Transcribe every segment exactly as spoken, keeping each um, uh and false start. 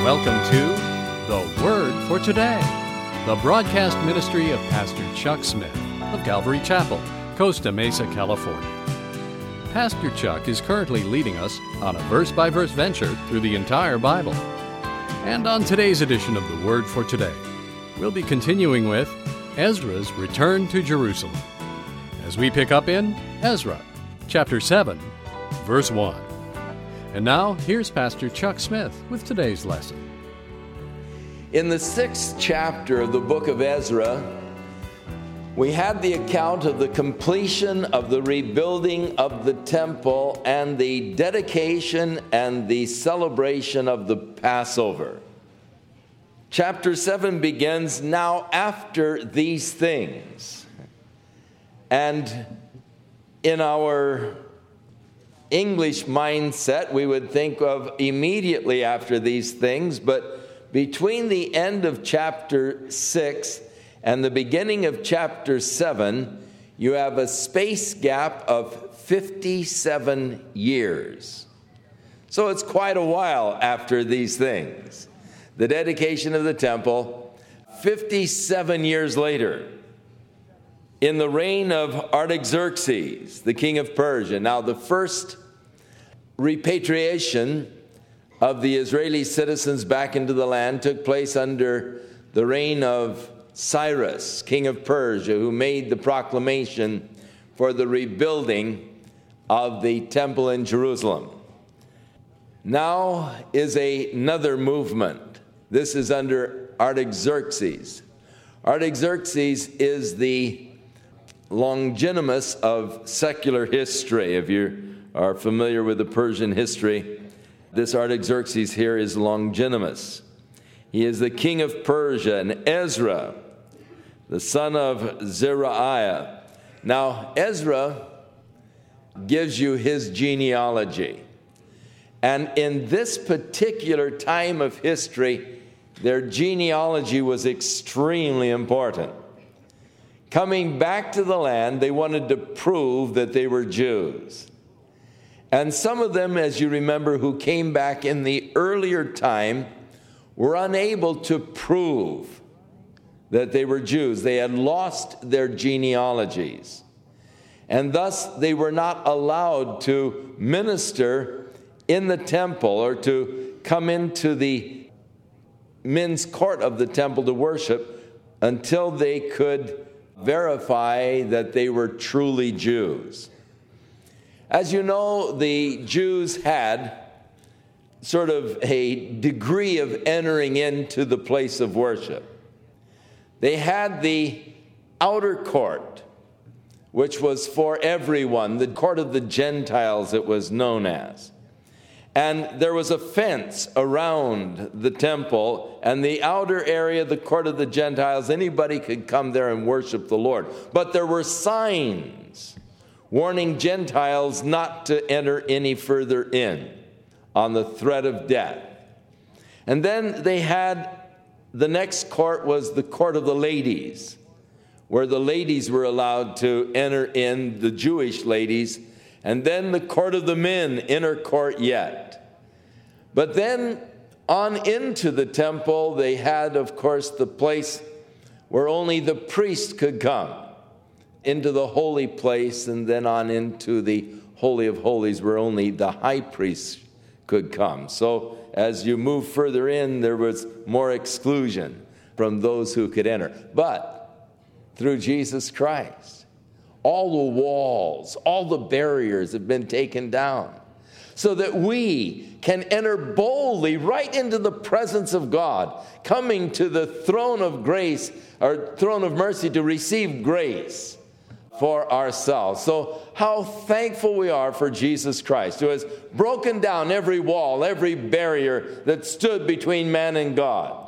Welcome to The Word for Today, the broadcast ministry of Pastor Chuck Smith of Calvary Chapel, Costa Mesa, California. Pastor Chuck is currently leading us on a verse-by-verse venture through the entire Bible. And on today's edition of The Word for Today, we'll be continuing with Ezra's return to Jerusalem, as we pick up in Ezra, chapter seven, verse one. And now, here's Pastor Chuck Smith with today's lesson. In the sixth chapter of the book of Ezra, we had the account of the completion of the rebuilding of the temple and the dedication and the celebration of the Passover. Chapter seven begins, "Now after these things." And in our English mindset, we would think of immediately after these things, but between the end of chapter six and the beginning of chapter seven, you have a space gap of fifty-seven years. So it's quite a while after these things. The dedication of the temple, fifty-seven years later, in the reign of Artaxerxes, the king of Persia. Now, the first repatriation of the Israeli citizens back into the land took place under the reign of Cyrus, king of Persia, who made the proclamation for the rebuilding of the temple in Jerusalem. Now is a, another movement. This is under Artaxerxes. Artaxerxes is the Longinus of secular history. If you are familiar with the Persian history, this Artaxerxes here is Longinus. He is the king of Persia, and Ezra, the son of Zerahiah. Now, Ezra gives you his genealogy. And in this particular time of history, their genealogy was extremely important. Coming back to the land, they wanted to prove that they were Jews. And some of them, as you remember, who came back in the earlier time, were unable to prove that they were Jews. They had lost their genealogies. And thus, they were not allowed to minister in the temple or to come into the men's court of the temple to worship until they could verify that they were truly Jews. As you know, the Jews had sort of a degree of entering into the place of worship. They had the outer court, which was for everyone, the court of the Gentiles it was known as. And there was a fence around the temple, and the outer area, the court of the Gentiles, anybody could come there and worship the Lord. But there were signs warning Gentiles not to enter any further in on the threat of death. And then they had, the next court was the court of the ladies, where the ladies were allowed to enter in, the Jewish ladies. And then the court of the men, inner court yet. But then on into the temple, they had, of course, the place where only the priest could come, into the holy place, and then on into the Holy of Holies, where only the high priest could come. So as you move further in, there was more exclusion from those who could enter. But through Jesus Christ, all the walls, all the barriers have been taken down so that we can enter boldly right into the presence of God, coming to the throne of grace, or throne of mercy, to receive grace for ourselves. So how thankful we are for Jesus Christ, who has broken down every wall, every barrier that stood between man and God.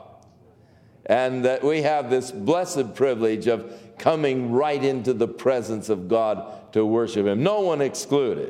And that we have this blessed privilege of coming right into the presence of God to worship Him. No one excluded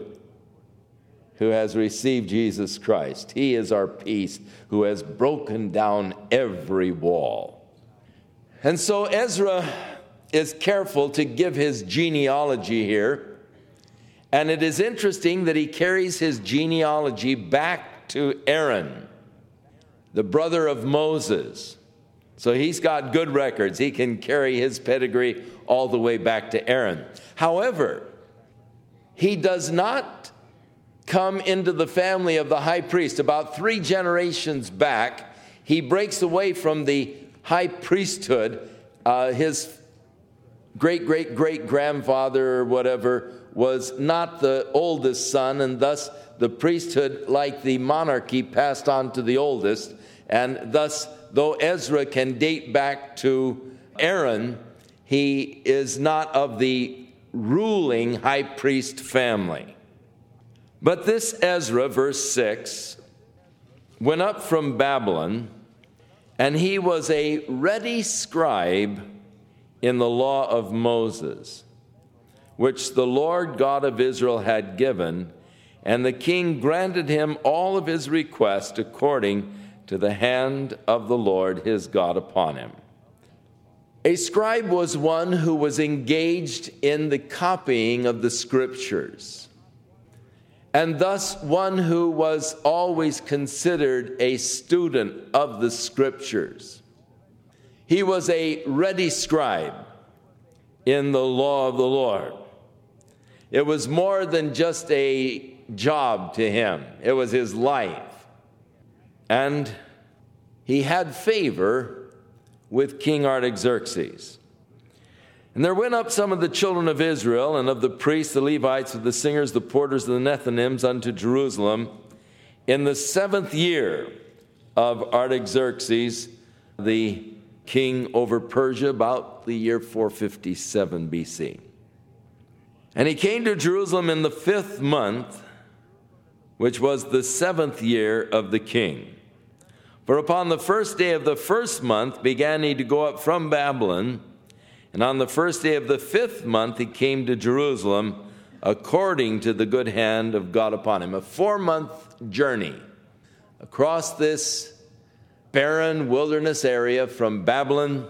who has received Jesus Christ. He is our peace, who has broken down every wall. And so Ezra is careful to give his genealogy here. And it is interesting that he carries his genealogy back to Aaron. the brother of Moses. So he's got good records. He can carry his pedigree all the way back to Aaron. However, he does not come into the family of the high priest. About three generations back, he breaks away from the high priesthood. Uh, his great-great-great-grandfather or whatever was not the oldest son, and thus the priesthood, like the monarchy, passed on to the oldest. And thus, though Ezra can date back to Aaron, he is not of the ruling high priest family. But this Ezra, verse six, went up from Babylon, and he was a ready scribe in the law of Moses, which the Lord God of Israel had given, and the king granted him all of his requests according to the hand of the Lord his God upon him. A scribe was one who was engaged in the copying of the scriptures, and thus one who was always considered a student of the scriptures. He was a ready scribe in the law of the Lord. It was more than just a job to him. It was his life. And he had favor with King Artaxerxes. And there went up some of the children of Israel and of the priests, the Levites, of the singers, the porters, and the Nethinims unto Jerusalem in the seventh year of Artaxerxes, the king over Persia, about the year four fifty-seven B C. And he came to Jerusalem in the fifth month, which was the seventh year of the king. For upon the first day of the first month began he to go up from Babylon, and on the first day of the fifth month he came to Jerusalem, according to the good hand of God upon him. A four-month journey across this barren wilderness area from Babylon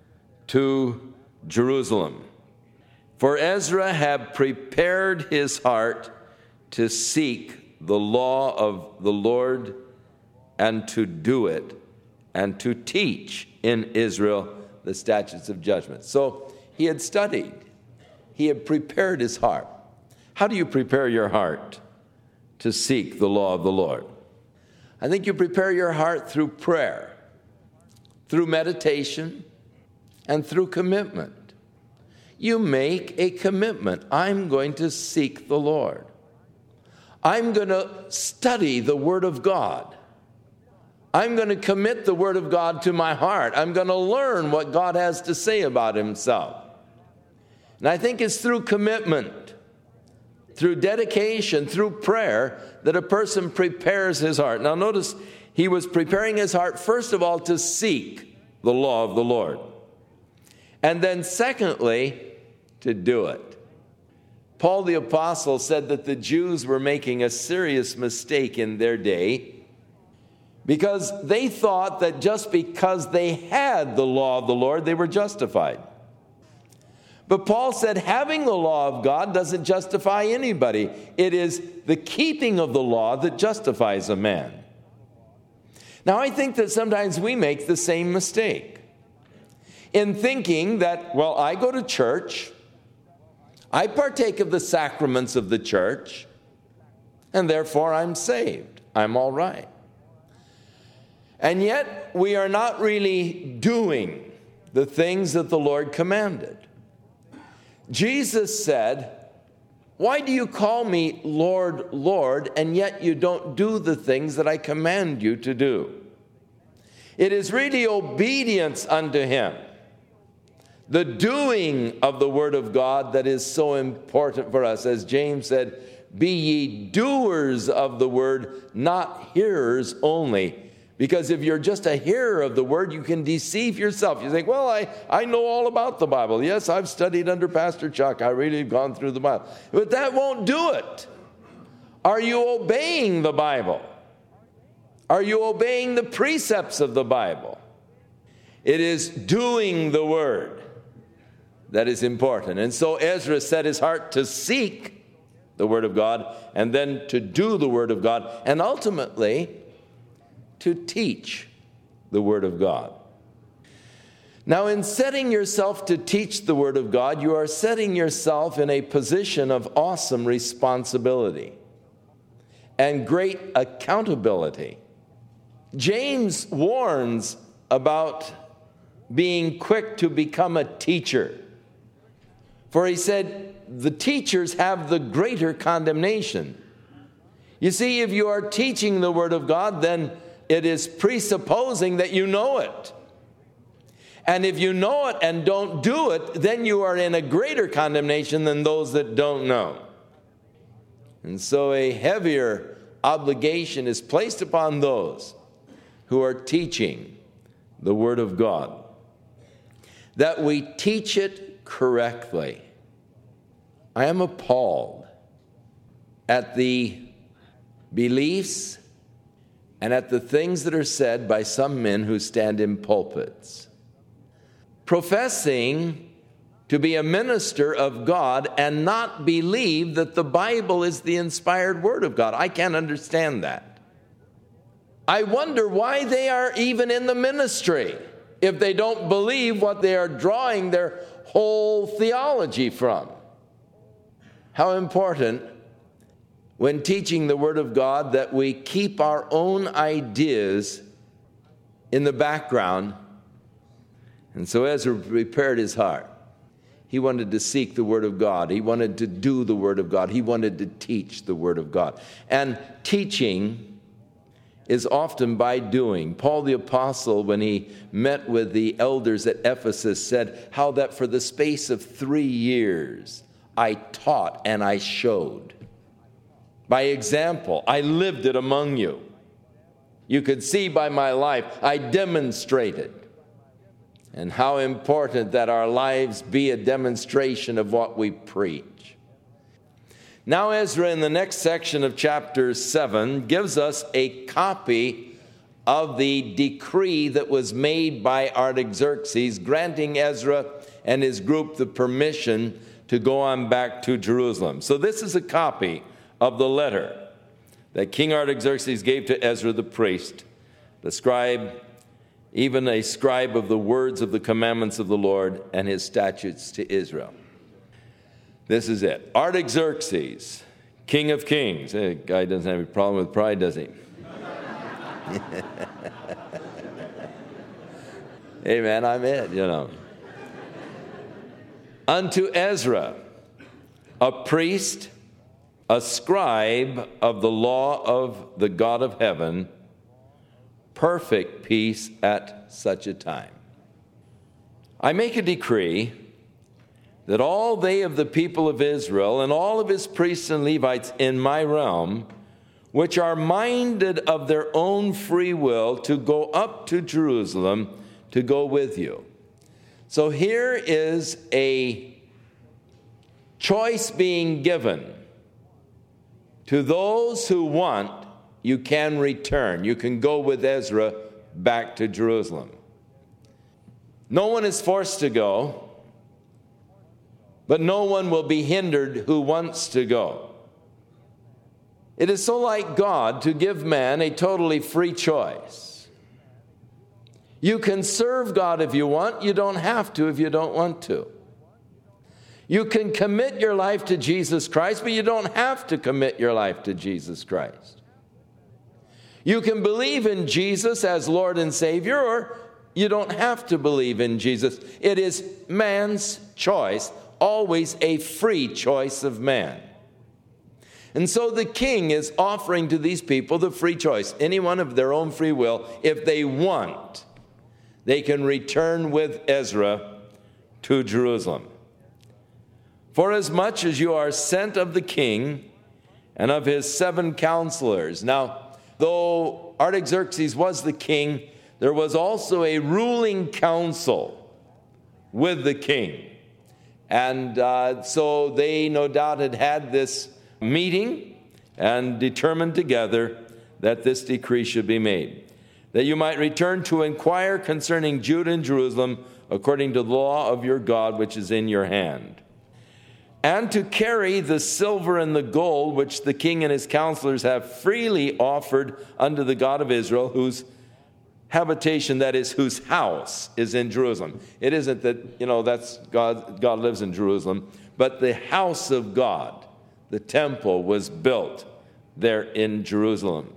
to Jerusalem. For Ezra had prepared his heart to seek the law of the Lord and to do it, and to teach in Israel the statutes of judgment. So he had studied. He had prepared his heart. How do you prepare your heart to seek the law of the Lord? I think you prepare your heart through prayer, through meditation, and through commitment. You make a commitment. I'm going to seek the Lord. I'm going to study the Word of God. I'm going to commit the Word of God to my heart. I'm going to learn what God has to say about himself. And I think it's through commitment, through dedication, through prayer, that a person prepares his heart. Now notice, he was preparing his heart, first of all, to seek the law of the Lord. And then secondly, to do it. Paul the Apostle said that the Jews were making a serious mistake in their day, because they thought that just because they had the law of the Lord, they were justified. But Paul said having the law of God doesn't justify anybody. It is the keeping of the law that justifies a man. Now, I think that sometimes we make the same mistake in thinking that, well, I go to church, I partake of the sacraments of the church, and therefore I'm saved. I'm all right. And yet, we are not really doing the things that the Lord commanded. Jesus said, "Why do you call me Lord, Lord, and yet you don't do the things that I command you to do?" It is really obedience unto him, the doing of the Word of God, that is so important for us. As James said, "Be ye doers of the word, not hearers only." Because if you're just a hearer of the word, you can deceive yourself. You think, well, I, I know all about the Bible. Yes, I've studied under Pastor Chuck. I really have gone through the Bible. But that won't do it. Are you obeying the Bible? Are you obeying the precepts of the Bible? It is doing the word that is important. And so Ezra set his heart to seek the Word of God, and then to do the Word of God, and ultimately to teach the Word of God. Now, in setting yourself to teach the Word of God, you are setting yourself in a position of awesome responsibility and great accountability. James warns about being quick to become a teacher. For he said, the teachers have the greater condemnation. You see, if you are teaching the Word of God, then it is presupposing that you know it. And if you know it and don't do it, then you are in a greater condemnation than those that don't know. And so a heavier obligation is placed upon those who are teaching the Word of God, that we teach it correctly. I am appalled at the beliefs and at the things that are said by some men who stand in pulpits, professing to be a minister of God and not believe that the Bible is the inspired Word of God. I can't understand that. I wonder why they are even in the ministry if they don't believe what they are drawing their whole theology from. How important, when teaching the Word of God, that we keep our own ideas in the background. And so Ezra prepared his heart. He wanted to seek the Word of God. He wanted to do the Word of God. He wanted to teach the Word of God. And teaching is often by doing. Paul the Apostle, when he met with the elders at Ephesus, said how that for the space of three years I taught and I showed. By example, I lived it among you. You could see by my life, I demonstrated. And how important that our lives be a demonstration of what we preach. Now Ezra, in the next section of chapter seven, gives us a copy of the decree that was made by Artaxerxes, granting Ezra and his group the permission to go on back to Jerusalem. So this is a copy of the letter that King Artaxerxes gave to Ezra the priest, the scribe, even a scribe of the words of the commandments of the Lord and his statutes to Israel. This is it. Artaxerxes, king of kings. Hey, guy doesn't have a problem with pride, does he? Hey, man, I'm it, you know. Unto Ezra, a priest, a scribe of the law of the God of heaven, perfect peace at such a time. I make a decree that all they of the people of Israel and all of his priests and Levites in my realm, which are minded of their own free will to go up to Jerusalem, to go with you. So here is a choice being given to those who want. You can return. You can go with Ezra back to Jerusalem. No one is forced to go, but no one will be hindered who wants to go. It is so like God to give man a totally free choice. You can serve God if you want. You don't have to if you don't want to. You can commit your life to Jesus Christ, but you don't have to commit your life to Jesus Christ. You can believe in Jesus as Lord and Savior, or you don't have to believe in Jesus. It is man's choice, always a free choice of man. And so the king is offering to these people the free choice. Anyone of their own free will, if they want, they can return with Ezra to Jerusalem. For as much as you are sent of the king and of his seven counselors. Now, though Artaxerxes was the king, there was also a ruling council with the king. And uh, so they no doubt had had this meeting and determined together that this decree should be made, that you might return to inquire concerning Judah and Jerusalem according to the law of your God which is in your hand, and to carry the silver and the gold which the king and his counselors have freely offered unto the God of Israel, whose habitation, that is, whose house is in Jerusalem. It isn't that, you know, that's God, God lives in Jerusalem, but the house of God, the temple, was built there in Jerusalem.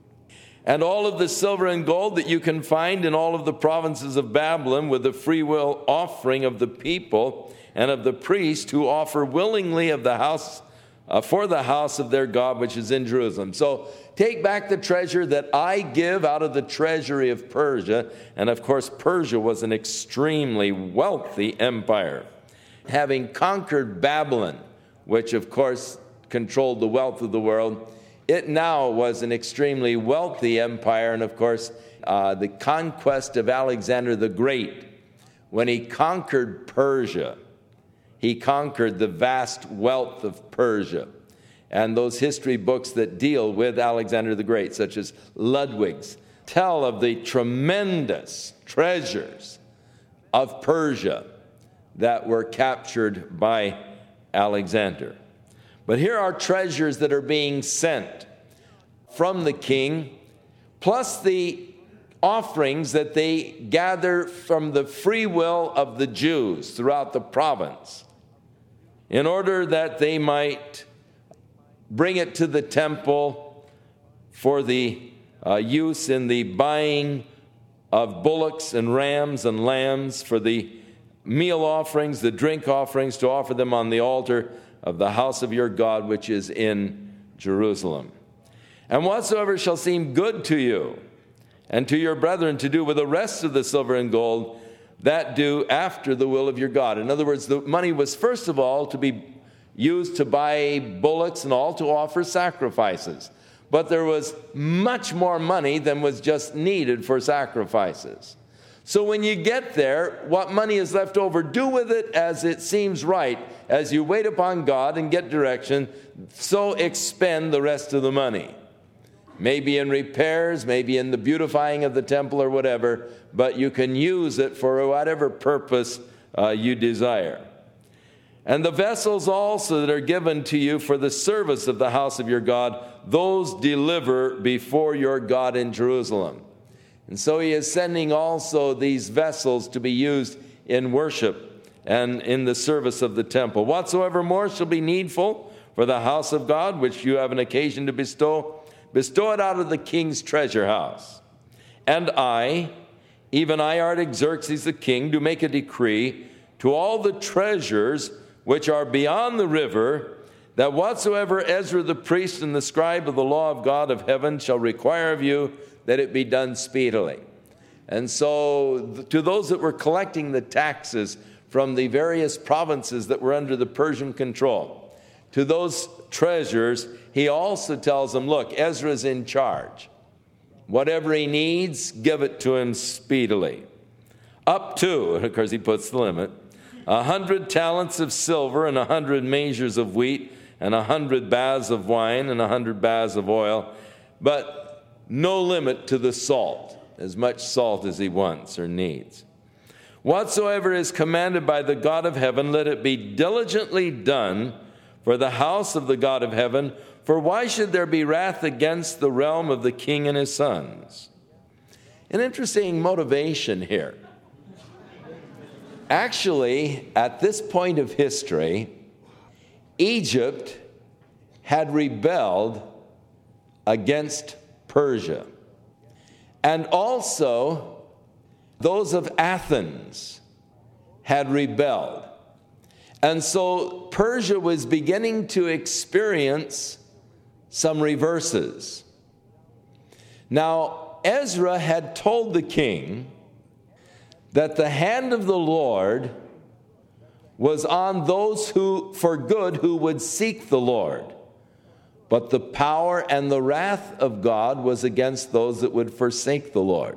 And all of the silver and gold that you can find in all of the provinces of Babylon, with the free will offering of the people and of the priests who offer willingly of the house uh, for the house of their God, which is in Jerusalem. So take back the treasure that I give out of the treasury of Persia. And of course, Persia was an extremely wealthy empire. Having conquered Babylon, which of course controlled the wealth of the world, it now was an extremely wealthy empire. And of course, uh, the conquest of Alexander the Great, when he conquered Persia, he conquered the vast wealth of Persia. And those history books that deal with Alexander the Great, such as Ludwig's, tell of the tremendous treasures of Persia that were captured by Alexander. But here are treasures that are being sent from the king, plus the offerings that they gather from the free will of the Jews throughout the province, in order that they might bring it to the temple for the uh, use in the buying of bullocks and rams and lambs, for the meal offerings, the drink offerings, to offer them on the altar of the house of your God, which is in Jerusalem. And whatsoever shall seem good to you and to your brethren to do with the rest of the silver and gold, that do after the will of your God. In other words, the money was first of all to be used to buy bullocks and all, to offer sacrifices. But there was much more money than was just needed for sacrifices. So when you get there, what money is left over, do with it as it seems right. As you wait upon God and get direction, so expend the rest of the money. Maybe in repairs, maybe in the beautifying of the temple or whatever, but you can use it for whatever purpose uh, you desire. And the vessels also that are given to you for the service of the house of your God, those deliver before your God in Jerusalem. And so he is sending also these vessels to be used in worship and in the service of the temple. Whatsoever more shall be needful for the house of God, which you have an occasion to bestow, bestow it out of the king's treasure house. And I, even I, Artaxerxes the king, do make a decree to all the treasures which are beyond the river, that whatsoever Ezra the priest and the scribe of the law of God of heaven shall require of you, that it be done speedily. And so to those that were collecting the taxes from the various provinces that were under the Persian control, to those treasures, he also tells them, look, Ezra's in charge. Whatever he needs, give it to him speedily. Up to, and of course he puts the limit, a hundred talents of silver and a hundred measures of wheat and a hundred baths of wine and a hundred baths of oil, but no limit to the salt, as much salt as he wants or needs. Whatsoever is commanded by the God of heaven, let it be diligently done for the house of the God of heaven, for why should there be wrath against the realm of the king and his sons? An interesting motivation here. Actually, at this point of history, Egypt had rebelled against Persia. And also, those of Athens had rebelled. And so Persia was beginning to experience some reverses. Now, Ezra had told the king that the hand of the Lord was on those who, for good, who would seek the Lord. But the power and the wrath of God was against those that would forsake the Lord.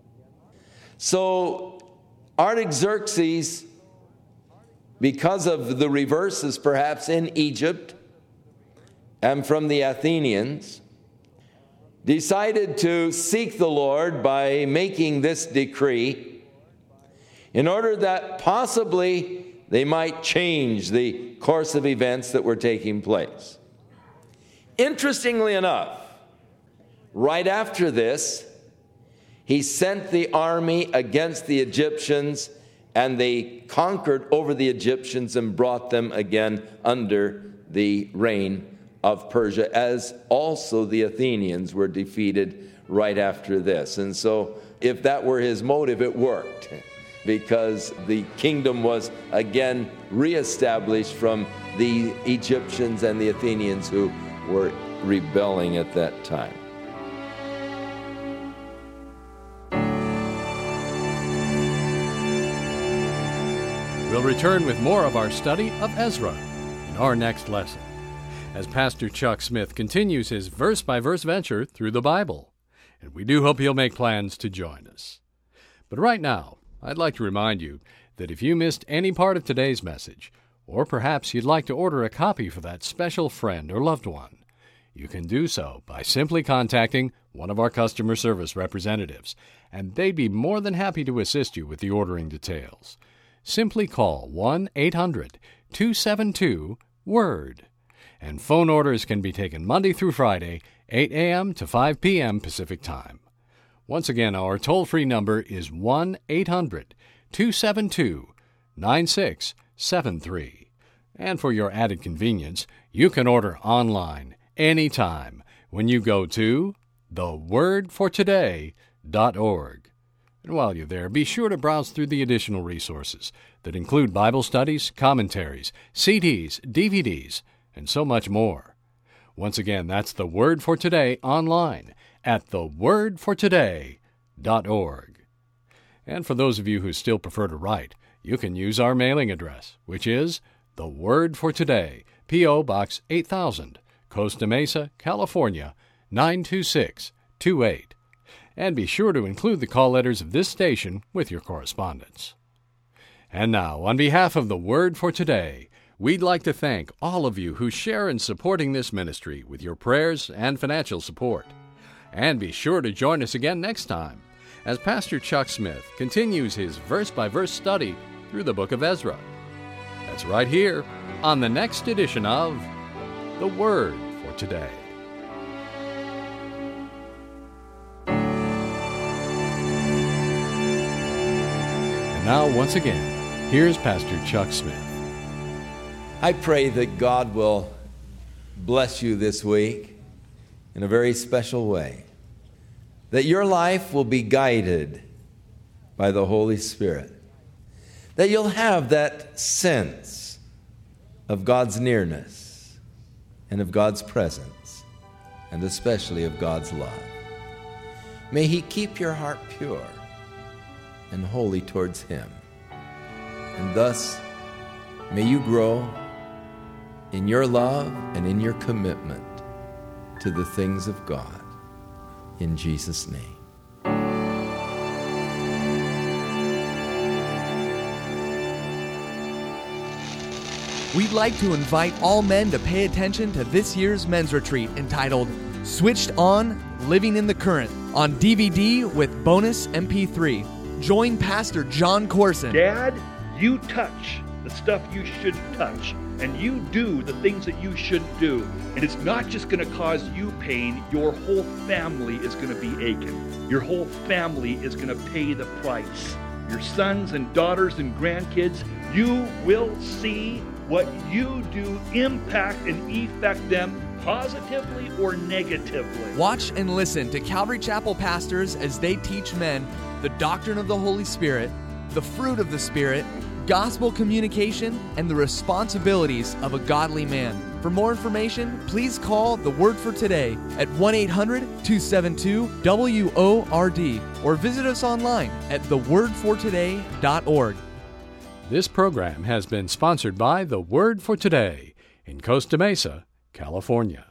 So Artaxerxes, because of the reverses perhaps in Egypt and from the Athenians, decided to seek the Lord by making this decree in order that possibly they might change the course of events that were taking place. Interestingly enough, right after this, He sent the army against the Egyptians, and they conquered over the Egyptians and brought them again under the reign of Persia, as also the Athenians were defeated right after this. And so if that were his motive, it worked, because the kingdom was again reestablished from the Egyptians and the Athenians who were rebelling at that time. We'll return with more of our study of Ezra in our next lesson, as Pastor Chuck Smith continues his verse-by-verse venture through the Bible. And we do hope you'll make plans to join us. But right now, I'd like to remind you that if you missed any part of today's message, or perhaps you'd like to order a copy for that special friend or loved one, you can do so by simply contacting one of our customer service representatives, and they'd be more than happy to assist you with the ordering details. Simply call one eight hundred two seven two WORD, and phone orders can be taken Monday through Friday, eight a.m. to five p.m. Pacific Time. Once again, our toll-free number is one eight hundred two seven two nine six seven three. And for your added convenience, you can order online anytime when you go to the word for today dot org. And while you're there, be sure to browse through the additional resources that include Bible studies, commentaries, C Ds, D V Ds, and so much more. Once again, that's The Word for Today online at the word for today dot org. And for those of you who still prefer to write, you can use our mailing address, which is The Word for Today, P O. Box eight thousand, Costa Mesa, California, nine two six two eight. And be sure to include the call letters of this station with your correspondence. And now, on behalf of The Word for Today, we'd like to thank all of you who share in supporting this ministry with your prayers and financial support. And be sure to join us again next time as Pastor Chuck Smith continues his verse-by-verse study through the book of Ezra. That's right here on the next edition of The Word for Today. And now, once again, here's Pastor Chuck Smith. I pray that God will bless you this week in a very special way, that your life will be guided by the Holy Spirit, that you'll have that sense of God's nearness and of God's presence, and especially of God's love. May He keep your heart pure and holy towards Him, and thus may you grow in your love and in your commitment to the things of God. In Jesus' name. We'd like to invite all men to pay attention to this year's men's retreat entitled Switched On, Living in the Current, on D V D with bonus M P three. Join Pastor John Corson. Dad, you touch the stuff you shouldn't touch, and you do the things that you shouldn't do. And it's not just going to cause you pain, your whole family is going to be aching. Your whole family is going to pay the price. Your sons and daughters and grandkids, you will see what you do impact and affect them positively or negatively. Watch and listen to Calvary Chapel pastors as they teach men the doctrine of the Holy Spirit, the fruit of the Spirit, gospel communication, and the responsibilities of a godly man. For more information, please call The Word for Today at one eight hundred two seven two W O R D or visit us online at the word for today dot org. This program has been sponsored by The Word for Today in Costa Mesa, California.